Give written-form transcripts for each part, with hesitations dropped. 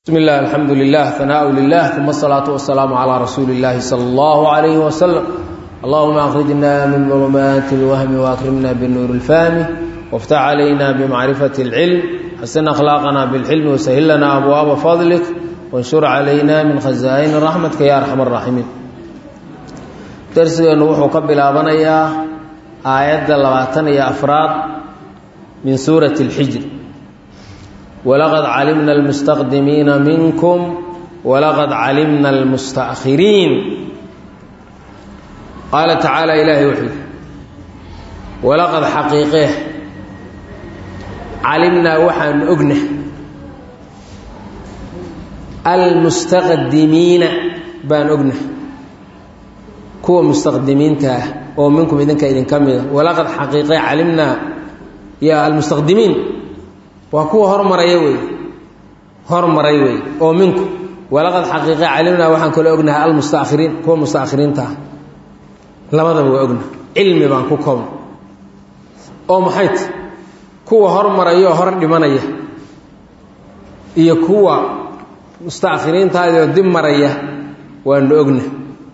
بسم الله الحمد لله ثناء لله ثم الصلاة والسلام على رسول الله صلى الله عليه وسلم. اللهم أخرجنا من ظلمات الوهم وأكرمنا بالنور الفهم وافتح علينا بمعرفة العلم حسن أخلاقنا بالحلم وسهل لنا أبواب فضلك وانشر علينا من خزائن رحمتك يا أرحم الراحمين. درسنا نوح قبل أبنيا آيات 20 يا أفراد من سورة الحجر. ولقد علمنا المستقدمين منكم ولقد علمنا المستأخرين. قال تعالى إلهي وحي ولقد حقيقه علمنا وحن أجنه المستقدمين بان أجنه كو مستقدمين تاه ومنكم إذن كمل. ولقد حقيقه علمنا يا المستقدمين وكو هرمري وي او منكم ولقد حقيقه علمنا وحن كل اوغنا المستاخرين كو مستاخرين تا لبدaba waa ogna cilmi baan ku koobn oo maxayt kuwa hormarayo hor dhimanaya iyo kuwa mustaakhiriinta oo dib maraya waan ogna.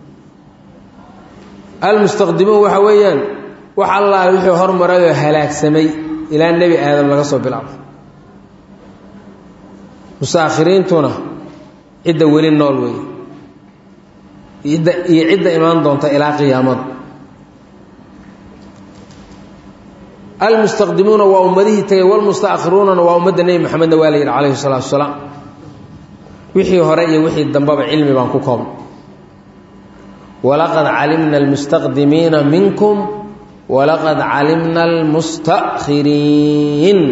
المستقدمون waxa weeyaan wax Allah wixii hormarayo halaagsamay ilaa nabi aadam laga soo bilaabo. مساخرينتنا عدة ولي نولوي عدة إيمان دونتا إلى قيامة. المستقدمون وأمته والمستأخرون وأمد النبي محمد والي عليه الصلاة والسلام وحي هرأي وحي الدنباب علمي بانكوكم. ولقد علمنا المستقدمين منكم ولقد علمنا المستأخرين.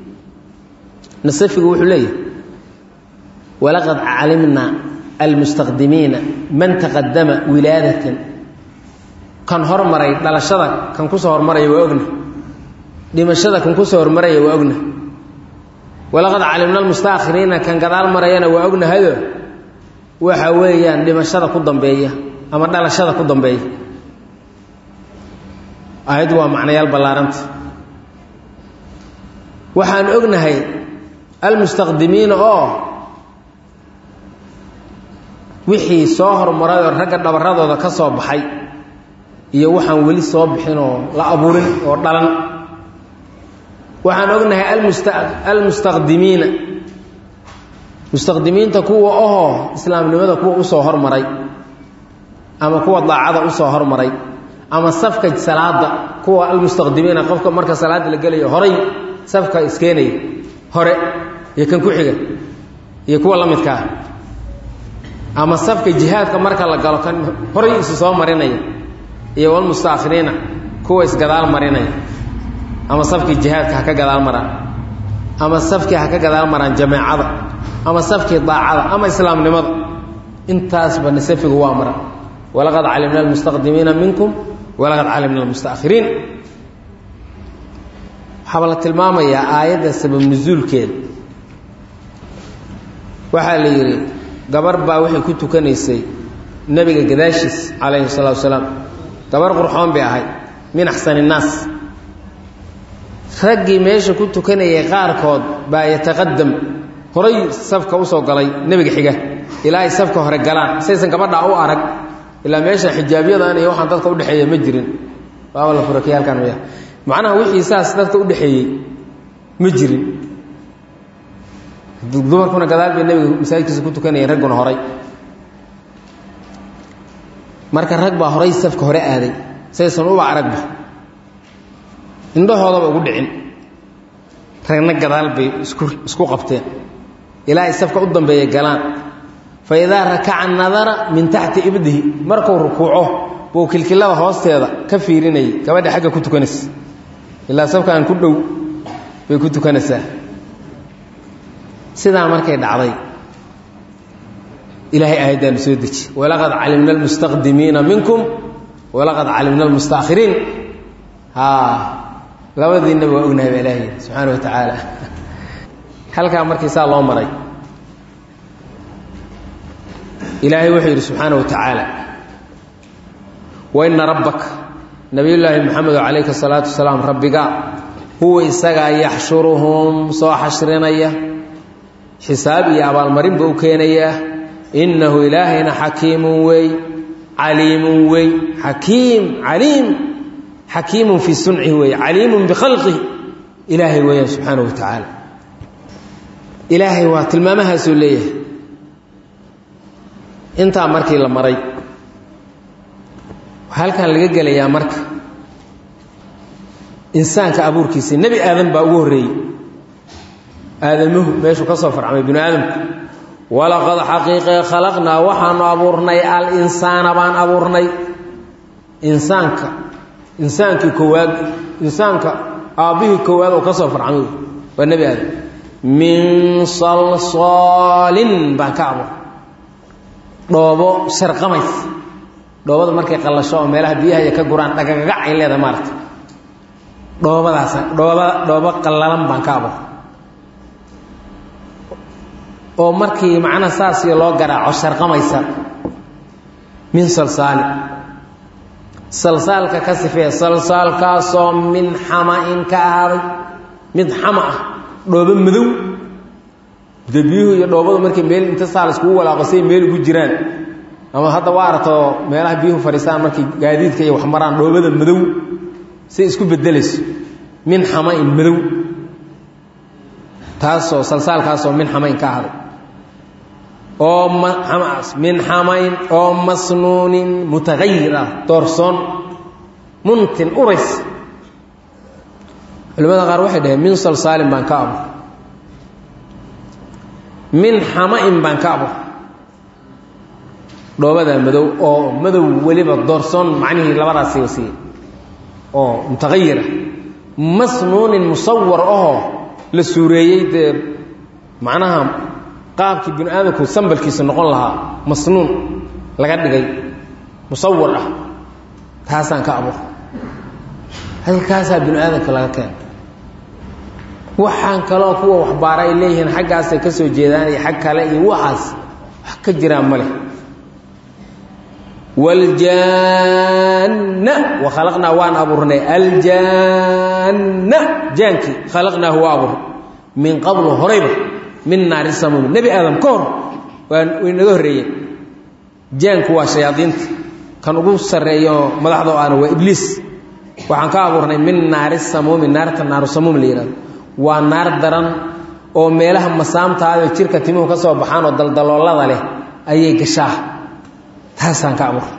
نصفق وحليه ولقد علمنا المستقدمين من تقدم ولادة كان هرمري دلشدا كان كسو هرمري واغنا دمشدا كان كسو هرمري واغنا. ولقد علمنا المستاخرين كان قدال مرينا واغنا هذا waxa weeyaan dhimashada ku dambeeya ama dhalashada ku dambeeya. ayadu waa macnayaal ballaaranta waxaan ognahay المستقدمين wixii soo hormaray oo ragga dhabaradooda ka soo baxay iyo waxaan wali soo bixin oo la abuurin oo dhalan. waxaan ognahay mustaqdimiinta kuwa islaamnimada kuwa u soo hormaray ama kuwa daacada u soo hormaray ama safka salaada kuwa almustaqdimiina qofka marka salaada la galayo horay safka iskeenay hore iyo kan ku xiga iyo kuwa la midka ah ama safka jihaadka marka la galo kan horay isu soo marinaya iyo wal mustaakhiriina kuwa isgadaal marinaya ama safka jihaadka ka gadaal maraan ama safka ka gadaal maraan jamaacada ama safka daacada ama islaamnimada intaas bana safiga waa mara. walaqad calimna almustaqdimiina minkum walaqad calimna almustaakhirin. xabala tilmaamaya aayada sabab nuzuulkeed waxa la yiri gabar baa waxay ku tukanaysay nabiga gadaashiis calayhi salaatu wasalaam. gabar qurxoon bay ahayd min ahsan الناس. ragii meesha ku tukanayay qaarkood baa yataqaddam horay safka u soo galay nabiga xiga ilaa ay safka hore galaan saysan gabadha u arag ilaa meesha xijaabiyadaan iyo waxaan dadka u dhaxeeyay ma jirin. waa wala furakiyalkan weeyaa macnaha wixii saas dadka u dhaxeeyay ma jirin. dumarkuna gadaal bay nabiga masaajidkiisa ku tukanayeen ragguna horay. marka rag baa horay safka hore aaday saysan uba aragba indhahoodaba ugu dhicin ragna gadaal bay isku qabteen ilaa ay safka u dambeeyay galaan. fa idaa rakaca nadara min taxti ibdihi markuu rukuuco buu kilkilada hoosteeda ka fiirinayay gabadha xagga ku tukanaysa ilaa safka aan ku dhow bay ku tukanaysaa. sidaa markay dhacday ilaahay aayaddan soo deji walaqad calimna almustaqdimiina minkum walaqad calimna almustaakhiriin. labadiina waa ognahay ilaahay subxaanahu wa tacaala. halkaa markii saa loo maray ilaahay wuxuu yidhi subxaanahu wa tacaala wa ina rabbaka nabiyullaahi maxamed calayhi salaatu wasalaam rabbiga huwa isagaa yaxshuruhum soo xashrinaya xisaab iyo abaalmarin buu keenayaa innahu ilaahayna xakiimun wey caliimun wey xakiimun fii suncihi wey caliimun bikhalqihi ilaahay weeyaan subxaanahu wa tacaala ilaahay waa tilmaamahaasuu leeyahay intaa markii la maray halkan laga gelayaa marka insaanka abuurkiisa nebi aadan baa ugu horreeyey aadamuhu meeshuu ka soo farcamay binu aadamku walaqad xaqiiqee khalaqnaa waxaanu abuurnay al-insaana baan abuurnay insaankii koowaad insaanka aabbihii koowaad oo ka soo farcamay waa nebi aadam min salsaalin baan ka abuurnay dhoobo sharqamays dhoobada markay qallasho oo meelaha biyaha ay ka guraan dhagagac ay leedahay maarta dhoobadaas dhoobo qallalan baan ka abuurnay oo markii macna saas loo garaaco sharqamaysa min salsaali salsaalka ka sifee salsaalkaasoo min xama-in ka ahaaday mid xama ah dhoobo madow debiyuhu iyo dhoobadu markay meel inta saal iskugu walaaqo say meel ugu jiraan ama hadda waa aragto meelaha biyuhu fadhiistaan markay gaadiidka iyo wax maraan dhoobada madow say isku bedelayso min xama-in madow taasoo salsaalkaasoo min xama-in ka ahaaday oo min xamayn oo masnuunin mutagayir ah doorsoon muntin urays culimada qaar waxay dhaheen min salsaalin baan ka abur min xamain baan ka abur dhoobadaa madow oo madow weliba doorsoon macnihii labadaasi wasiye oo mutagayir ah masnuunin musawar ahoo la suureeyey dee macnaha qaabkii binu aadamku sambalkiisa noqon lahaa masnuun laga dhigay musawar ah taasaan ka abuur halkaasaa binu aadamka laga keena waxaan kaloo kuwa waxbaara ay leeyihiin xaggaasay ka soo jeedaan iyo xag kale iyo waxaas wax ka jiraan ma leh waljaanna wa khalaqnaa waan abuurnay aljaanna jaankii khalaqnaahu waa abuurnay min qablu horayba min naari samuumi nebi aadam ka hor way naga horreeyeen jaanku waa shayaadiinta kan ugu sarreeyo madaxda oo aana waa ibliis waxaan ka abuurnay min naari samuumi naarta naaru samuum la yihahdo waa naar daran oo meelaha masaamtaada jirka timuhu ka soo baxaan oo daldaloolada leh ayay gashaa taasaan ka abuurnay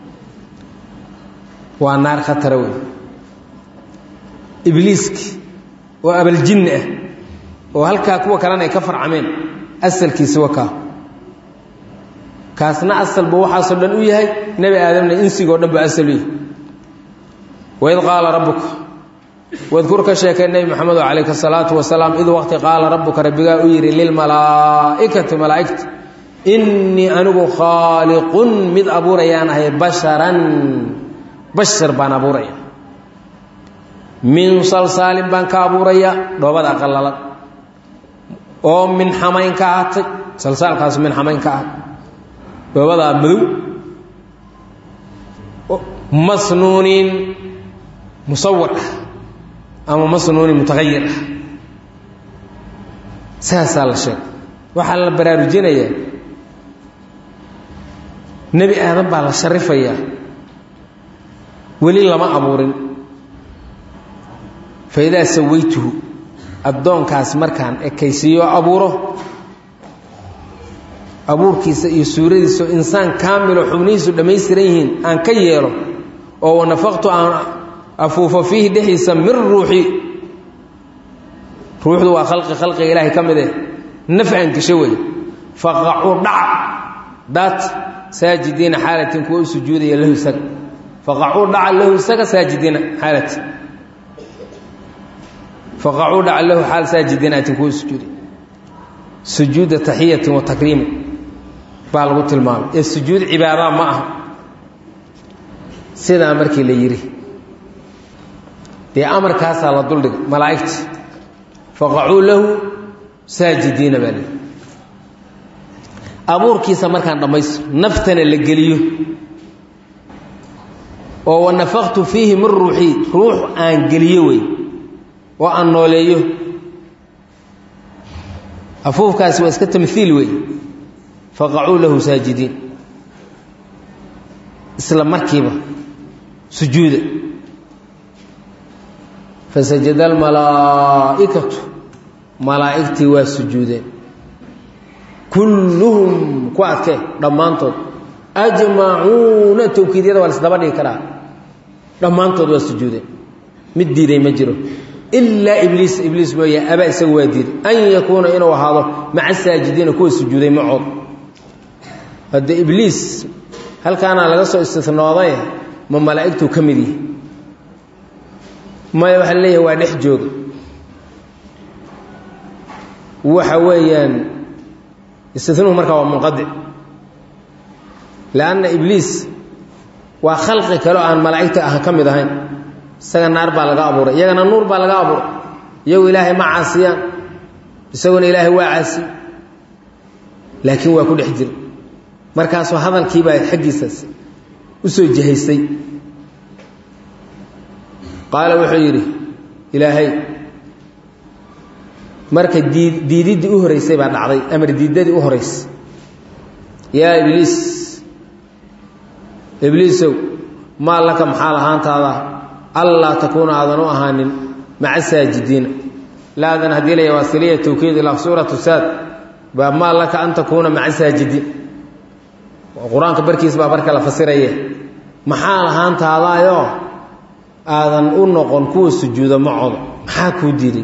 waa naar khatara wey ibliiski oo abaljinni ah oo halkaa kuwa kalena ay ka farcameen asalkiisa wakaa kaasna asalba waxaasoo dhan u yahay nebi aadamna insigoo dhan ba asal u yahay waid qaala rabbuka wadkur ka sheekay nebi maxamedo calayhi asalaatu wasalaam id waqti qaala rabbuka rabbigaa u yidhi lilmalaa'ikati malaa'igta innii anigu khaaliqun mid abuurayaan ahay basharan bashar baan abuuraya min salsaalin baan ka abuuraya dhoobada qallalan oo min xamayn ka ahatay salsaalkaas min xamayn ka ahatay dhoobadaa madow masnuunin musawar ah ama masnuunin mutagayir ah saasaa la sheegay waxaa la baraarujinayaa nebi aadan baa la sharifayaa weli lama abuurin fa idaa sawaytuhu addoonkaas markaan ekaysiiyo abuuro abuurkiisa iyo suuradiisa oo insaan kaamilo xubnihiisu dhammaystiran yihiin aan ka yeelo oo wanafaqtu aan afuufo fiihi dhexdiisa min ruuxi ruuxdu waa khalqiga ilaahay ka mid eh nafcan gasho wey faqacuu dhaca daat saajidiina xaalatin kuwa u sujuudaya lahu isaga faqacuu dhaca lahu isaga saajidiina xaalati faqacuu dhaca lahu xaal saajidiinaatin kuwa sujuuday sujuuda taxiyatin wa takriimin baa lagu tilmaamay ee sujuud cibaada ma aha sidaa markii la yidhi dee amarkaasaa la duldhigay malaa'igta faqacuu lahu saajidiina baa leeyi abuurkiisa markaan dhammaysto naftana la geliyo oo wanafaqtu fiihi min ruuxii ruux aan geliyo wey oo aan nooleeyo afuufkaasi waa iska tamthiil wey faqacuu lahu saajidiin isla markiiba sujuuda fasajada almalaa'ikatu malaa'igtii waa sujuudeen kulluhum ku adkee dhammaantood ajmacuuna tawkiidyada waa laisdaba dhigi karaa dhammaantood waa sujuudeen mid diiday ma jiro ilaa ibliis mooya abaa isagu waa diiday an yakuuna inuu ahaado maca saajidiina kuwa sujuuday macood hadde ibliis halkaana laga soo istinooday ma malaa'igtuu ka mid yihi maya waxaa leeyahay waa dhex jooga waxa weeyaan istinuhu markaa waa munqadic lanna ibliis waa khalqi kaleo aan malaa'igta ka mid ahayn isaga naar baa laga abuuray iyagana nuur baa laga abuuray iyagu ilaahay ma caasiyaan isaguna ilaahay waa caasiy laakiin waa ku dhex jira markaasuu hadalkiibaa xaggiisaas u soo jihaystay qaala wuxuu yidhi ilaahay marka diididdii u horeysay baa dhacday amar diiddadii u horeysay yaa ibliisow maa laka maxaa lahaantaada allaa takuuna aadan u ahaanin maca saajidiina laadan haddii laya waasiliya tawkiid ilaa suuratu saad baa maa laka an takuuna maca saajidiin qur-aanka barkiis baa barka la fasiraya maxaa lahaantaadaayoo aadan u noqon kuwa sujuuda macooda maxaa kuu diiday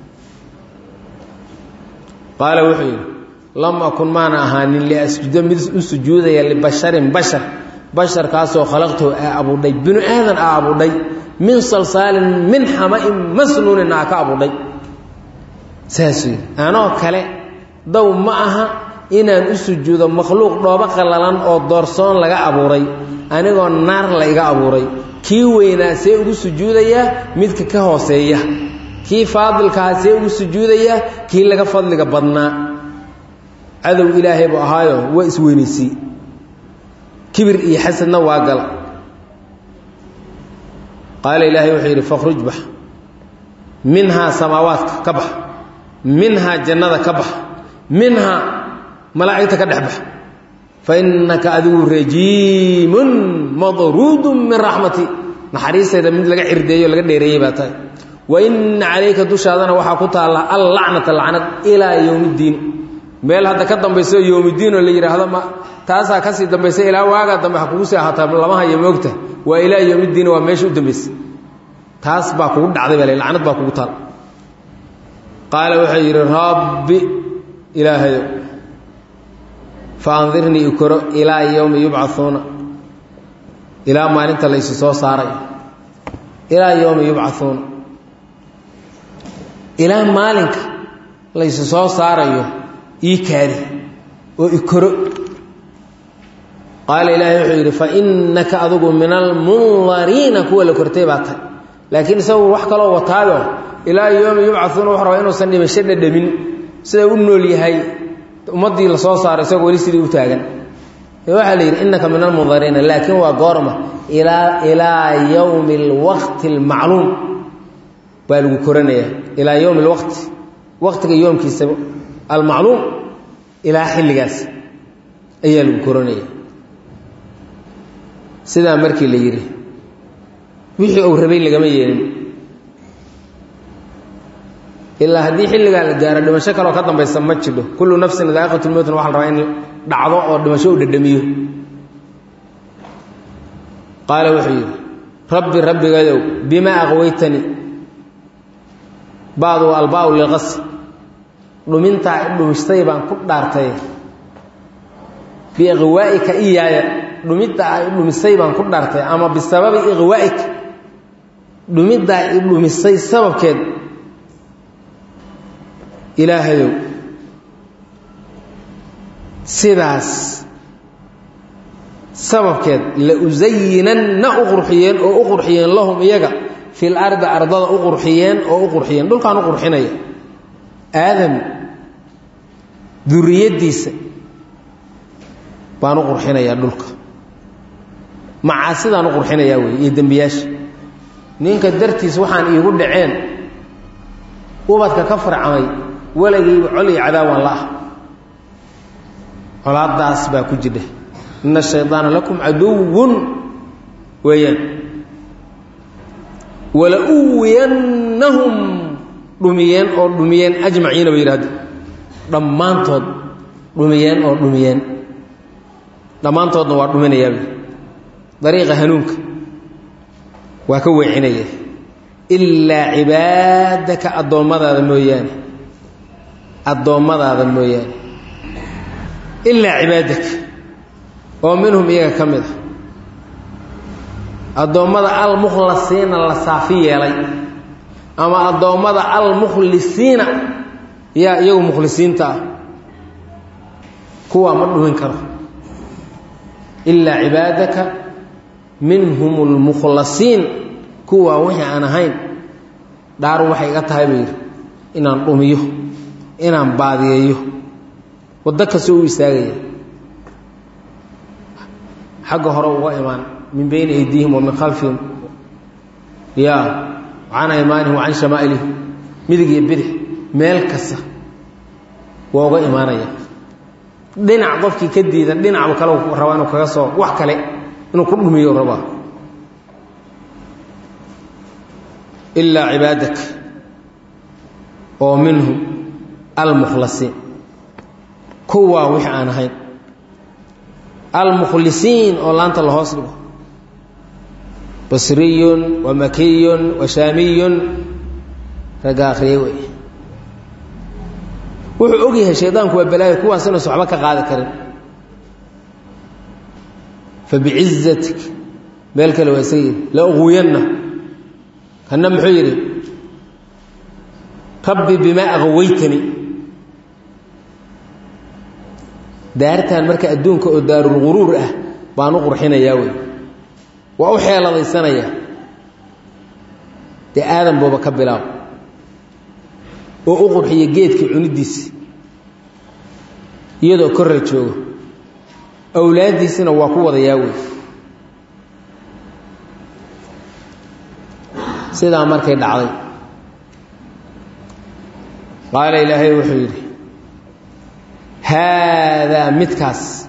qaala wuxuu yidhi lam akun maana ahaanin liasjuda mid u sujuudaya libasharin basharkaasoo khalaqtahu aa abuudhay binu aadan aa abuudhay min salsaalin min xama'in masnuunin aa ka abuudhay saasuu yidhi anoo kale dow ma aha inaan u sujuudo makhluuq dhoobo qallalan oo doorsoon laga abuuray anigoo naar la iga abuuray kii weynaa see ugu sujuudayaa midka ka hooseeya kii faadilkaha see ugu sujuudayaa kii laga fadliga badnaa cadow ilaahay buu ahaayo waa isweynaysiy kibir iyo xasadna waa gala qaala ilaahay wuxuu yidhi fakhruj bax minhaa samaawaadka ka bax minhaa jannada ka bax minhaa malaa'igta ka dhex bax fa innaka adigu rajiimun madruudun min raxmati naxariistayda mid laga cirdeeyo laga dheereeyey baa tahay wa inna calayka dushaadana waxaa ku taalla allacnata lacnad ilaa yowmiddiin meel hadda ka dambayso yowmiddiin oo la yidhaahdo ma taasaa ka sii dambaysa ilaa waagaa dambe ha kugu sii ahaataa lama hayo moogta waa ilaa yowmiddiin waa meesha u dambaysa taas baa kugu dhacday baa lacnad baa kugu taal qaala wuxuu yidhi rabbi ilaahayow faandirnii ikoro ilaa yowmi yubcauuna ilaa maalinta la isu soo saaray ilaa yowmi yubcauuna ilaa maalinka la isu soo saarayo ii kaadi oo ikoro qaala ilaahay wuxuu yidhi fa innaka adigu min almundariina kuwa la kortay baa tahay laakiin isagu wax kaloo wataayo ilaa yowmi yubcauuna wuxuu rabaa inuusan dhimasho dhadhamin sida u nool yahay ummaddii la soo saaray isagoo weli sidii u taagan waxaa la yidhi innaka min almundariina laakiin waa goorma ilaa yowmi alwaqti almacluum baa lagu koranayaa ilaa yowmi alwaqti waqtiga yoomkiisa almacluum ilaa xilligaas ayaa lagu koranaya sidaa markii la yidhi wixii uu rabay lagama yeelin ilaa haddii xilligaa la gaaro dhimasho kaloo ka dambaysa ma jidho kullu nafsin daa'iqatu lmowtna waxa la rabaa in dhacdo oo dhimasho u dhadhamiyo qaala wuxuu yidhi rabbi rabbigayow bimaa aqwaytanii baadu albaau lilqas dhumintaa i dhumistay baan ku dhaartay biiqwaa'ika iyaaya dhumiddaa i dhumisay baan ku dhaartay ama bisababi iqwaa'ika dhumiddaa i dhumisay sababkeed ilaahayow sidaas sababkeed la usayinanna u qurxiyeen oo u qurxiyeen lahum iyaga fil ardi ardada u qurxiyeen oo u qurxiyeen dhulkaan u qurxinaya aadam duriyaddiisa baan u qurxinayaa dhulka macaasidaan u qurxinayaa wey iyo dembiyaasha ninka dartiis waxaan iigu dhaceen ubadka ka farcamay ولغي علي عداوة الله علاad daas baa ku jidha inna shaytaana lakum aduwwun wayan wala uwiyannahum dumiyeen oo dumiyeen ajmaciina bayraad dhamaantood dumiyeen oo dumiyeen dhamaantoodna waa dhuminayaan dariiqa hanuunka waa ka weecinaya illa ibadaka adoomadaada mooyaan إلا عبادك ومنهم إياك كمده الضوامد المخلصين الصافية لي أما الضوامد المخلصين يا مخلصين تا كوا مرد منكره إلا عبادك منهم المخلصين كوا وحي أنا هين دارو وحي قطعي بير إنان قوميه إنان باذيه wadaka soo istaagaya xagga hore uga imaan min bayna aydihim wa min khalfihim ya ana imaanihim wa an shama'ilihim midiga bidix meel kasta waa uga imaanaya dhinac qofkii ka diidan dhinac kale uu rabaa inuu kaga soo wax kale inuu ku dhumiyo rabaa illa ibadak oo minhum al-mukhlasin كوا وحي أنا هين المخلصين أو أنت الله أصله بصري ومكي وشامي رجع خيوي وحوجه الشيطان كوا بلاي كوا سنة صحبك قاعد كرم فبعزتك بالك لو يسير لا أغوينا كنا محيري ربي بما أغويتني دارتان marka adduunka oo daarul ghuruur ah baan u qurxinayaa way waa u xeeladaysanaya de aadan booba ka bilaaw oo u qurxiyo geedkii cunidiis iyadoo kor joogo awlaadiisina waa ku wadayaa way sidaa markay dhacday qaala ilaahay wuxuu yiri هذا متكاس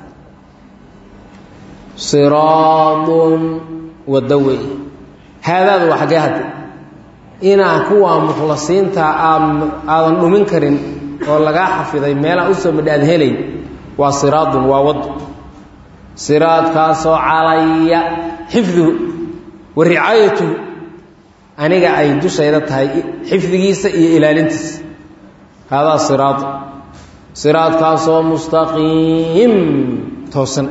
صراط ودوي هذا هو حاجات إنا كوا مخلصين تا آذن نمين كرين ولغا حفظي ميلا أسو مداد هلي وصراط ووض صراط كاسو علي حفظه ورعايته أنيقا أي دوش أيضا حفظيس إلى لنتس هذا صراط صراط كاسو مستقيم توسن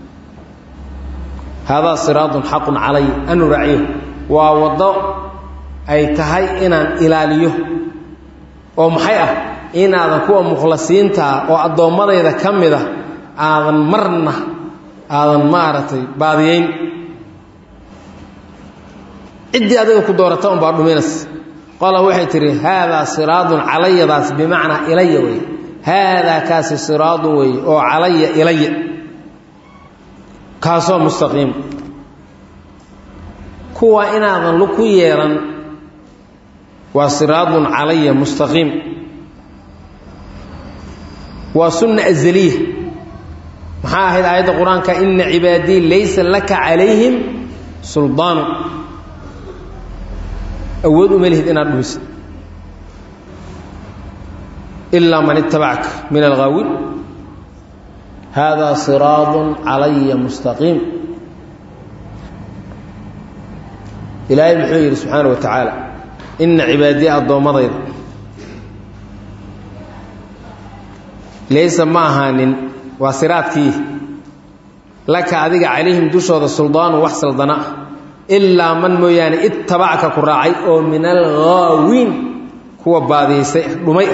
هذا صراط حق علي أن نرعيه ووضع أي تهي إنان إلاليه ومحيئة إن هذا كوا مخلصين تا وأدومر إذا كم إذا آذن مرنا آذن مارتي بعضين إدي أدوه كدورتهم بعض مينس قال وحي تري هذا صراط علي ذات بمعنى إلي وي هذا كاس صراط وي أو علي إلي كاسو مستقيم كوا إن هذا لكو ييران وصراط علي مستقيم وسنة أزلية محاهد آيات القرآن كإن عبادي ليس لك عليهم سلطان أود ملهد إن أدوس إلا من اتبعك من الغاوين هذا صراط علي مستقيم إلهي بحير سبحانه وتعالى إن عبادي الضومضين ليس معهان وصراطك لك أذيك عليهم دوشة السلطان وحصل ضناء إلا من موياني اتبعك كراعي أو من الغاوين هو بعضي رمي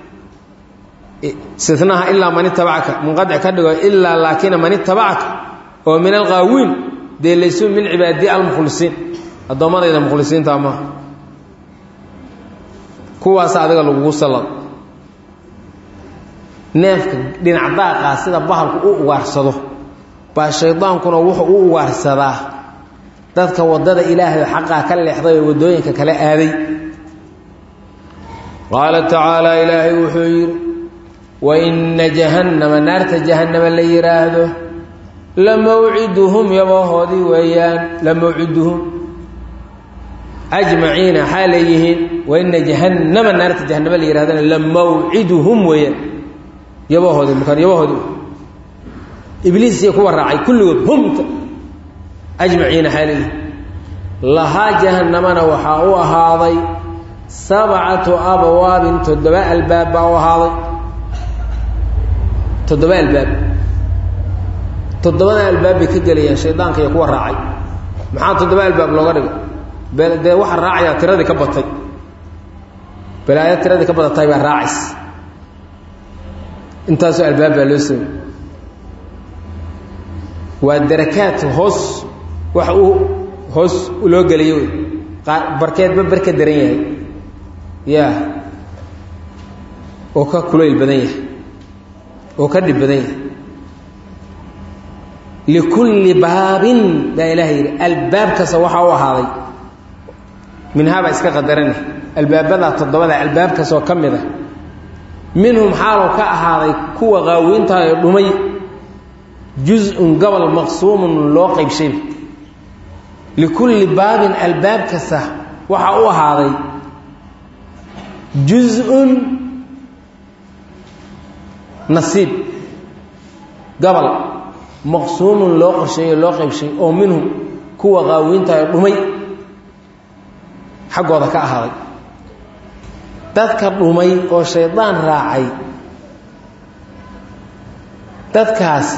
استثناها إلا من اتبعك منقطع كدغ إلا لكن من اتبعك أو من الغاوين دي ليسوا من عبادي المخلصين الضمان إذا مخلصين تاما كواس أذيك لغو صلى neefka dhinac daaqa sida bahalku uu waarsado ba shaydaankuna wuxuu uu waarsadaa dadka wadada ilaahay xaqaa ka leexday wadooyinka kala aaday qaala tacaala ilaahay wuxuu yidhi waina jahannama naarta jahannama la yidhaahdo lamawciduhum yabahoodii weeyaan lamawciduhum ajmaciina xaa leeyihiin waina jahannama naarta jahannama la yidhahdana lamawciduhum weeyaan yabahoodii markaan yabahoodii ibliis iyo kuwa raacay kulligood humta ajmaciina xaa leeyihiin lahaa jahannamana waxaa u ahaaday 7 abwaabin 7 albaab baa u ahaaday 7 albaab 7 albaab bay ka gelayaan shaydaanka iyo kuwa raacay maxaa 7 albaab looga dhigay dee waxa raacaya tiradii ka batay balaaya tiradii ka badatay baa raacis intaasoo albaab baa loo sameeyey waa darakaat hoos wax uu hoos loo geliyo barkeedba barka daran yahay yaa oo ka kulayl badan yahay oo ka dhib badan yahay likulli baabin baa ilaahay yidhi albaab kasta waxaa u ahaaday minhaaba iska qadarani albaabada 7 albaab kastoo ka mid ah minhum xaaloo ka ahaaday kuwa qaawiinta ee dhumay juz-un gobol maqsuumun loo qaybshay likulli baabin albaab kasta waxaa u ahaaday juz-un nasiib gobol maqsuumun loo qorsheeyo loo qaybshay oo minhum kuwa qaawiinta ee dhumay xaggooda ka ahaaday dadka dhumay oo shaydaan raacay dadkaasi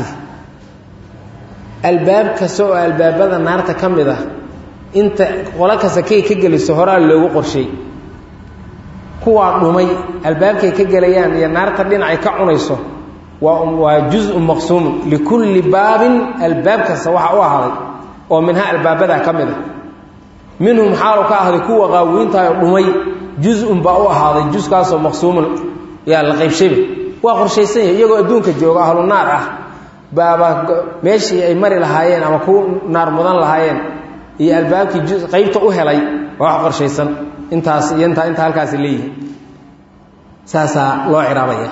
albaab kasta oo albaabada naarta ka mid ah inta qolo kasta kay ka geliso horaa loogu qorsheey kuwaa dhumay albaabkay ka gelayaan iyo naarta dhinacay ka cunayso waa juz-un maqsuumun likulli baabin albaab kasta waxaa u ahaaday oo minha albaabadaa ka mid ah minhum xaalu ka ahday kuwa qaawiintaayoo dhumay juz-un baa u ahaaday juskaasoo maqsuumun yaa la qaybshayba waa qorshaysan yahay iyagoo adduunka jooga ahlu naar ah baaba meeshii ay mari lahaayeen ama ku naar mudan lahaayeen iyo albaabkii qaybta u helay waa wax qorshaysan intaas iyo inta halkaasi leeyihiin saasaa loo ciraabaya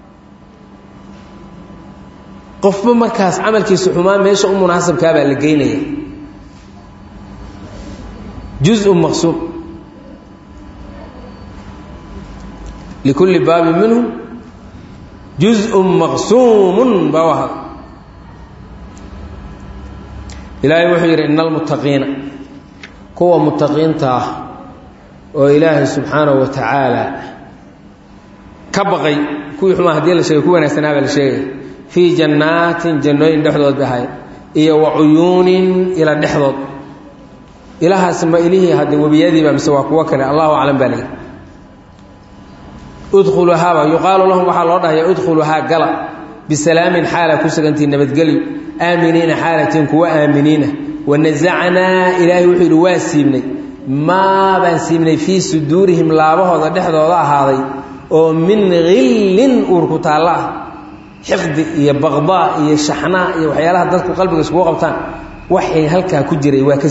qofba markaas camalkiisa xumaan meesha u munaasabkaabaa la geynaya juz-un maqsuum likulli baabin minhum juz-un maqsuumun baa u ahaaday ilaahay wuxuu yidhi ina almuttaqiina kuwa muttaqiinta ah oo ilaahay subxaanahu wa tacaala ka baqay kuwii xumaa haddii la sheegay ku wanaagsanaa baa la sheegaya fii jannaatin jannooyin dhexdood bay ahayd iyo wa cuyuunin ila dhexdood ilahaas ma ilihii hadde webiyadiiba mise waa kuwo kale allahu aclam baa layidhi udkhuluhaaba yuqaalu lahum waxaa loo dhahayaa udkhuluhaa gala bisalaamin xaala ku sugantiin nabadgelyo aaminiina xaalatiin kuwa aaminiina wanasacnaa ilaahay wuxuu yidhi waa siibnay maa baan siibnay fii suduurihim laabahooda dhexdooda ahaaday oo min hillin uurku taalla ah xiqdi iyo baqdaa iyo shaxnaa iyo waxyaalaha dadku qalbiga iskugu qabtaan waxay halkaa ku jiray waa ka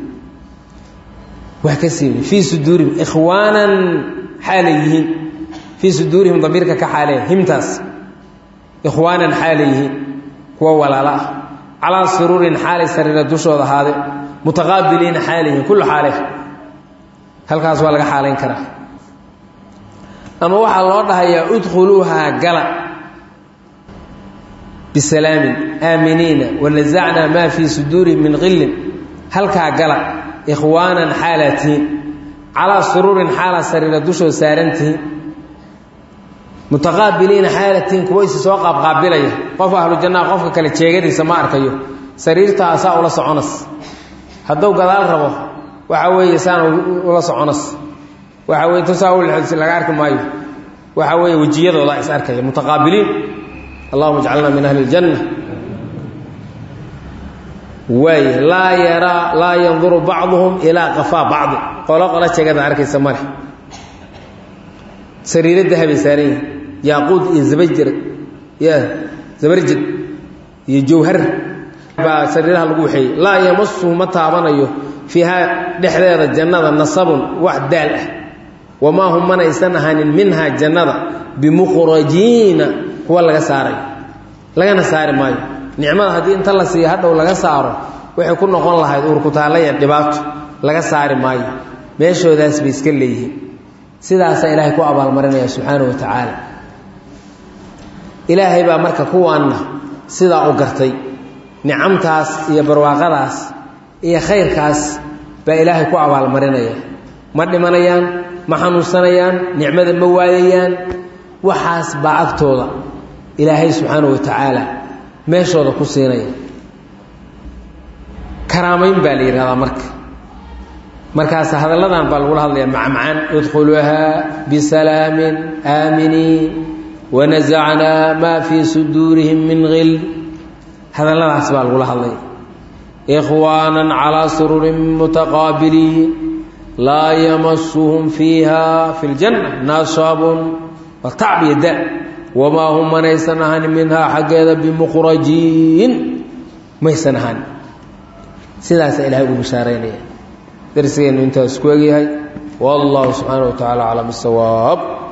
siibnay fii suduurihim ikhwaanan xaalay yihiin fii suduurihim damiirka ka xaalee himtaas ikhwaanan xaalay yihiin kuwa walaala ah calaa suruurin xaalay sariira dushooda ahaade mutaqaabiliina xaalay yihiin kullu xaale halkaas waa laga xaalayn karaa ama waxaa loo dhahayaa udkhuluuhaa gala bisalaamin aaminiina wanasacnaa maa fii suduurihim min qillin halkaa gala ikhwaanan xaalaatihiin calaa suruurin xaalaa sariira dushooda saarantihiin mutaqaabiliina xaalatiin kuwa isi soo qaabqaabilaya qof ahlu jannaa qofka kale jeegadiisa ma arkayo sariirtaa saa ula soconas hadduu gadaal rabo waxaa weeye saan ula soconas waxaa weye intusaa laga arki maayo waxaa weeye wejiyadooda is arkaya mutaqaabiliin allahuma ijcalna min ahli ljanna waay laa yanduru bacduhum ilaa qafaa bacdi qolo jeegada arkaysa male sariiro dahabay saaran yihin yaaquud iyo zabarjad iyo jawhar baa sariiraha lagu waxeeyey laa yamasuhu ma taabanayo fiihaa dhexdeeda jannada nasabun wax daal ah wamaa hum manaysan ahaanin minhaa jannada bimukhrajiina kuwa laga saaray lagana saari maayo nicmada haddii inta la siiyo hadhow laga saaro waxay ku noqon lahayd uurkutaallaya dhibaato laga saari maayo meeshoodaas bay iska leeyihiin sidaasaa ilaahay ku abaalmarinaya subxaana wa tacaala ilaahay baa marka kuwaanna sidaa u gartay nicamtaas iyo barwaaqadaas iyo khayrkaas baa ilaahay ku abaalmarinaya ma dhimanayaan ma xanuunsanayaan nicmada ma waayayaan waxaas baa agtooda ilaahay subxaana wa tacaala meeshooda ku siinaya karaamayn baa la yidhahdaa markaas hadalladan baa lagula hadlayaa macmacaan udkhuluuhaa bisalaamin aaminiin wanasacnaa maa fii suduurihim min gil hadalladaas baa lagula hadlaya ikhwaanan calaa sururin mutaqaabiliin laa yamasuhum fiiha fi ljanna naasabun waa tacb iyo da wamaa hum manaysan ahanin minhaa xaggeeda bimukhrajiin maysan ahanin sidaasaa ilahay ugu bishaaraynaya darsigeennu intaas ku egyahay wallahu subxaana wa tacala aclam bisawaab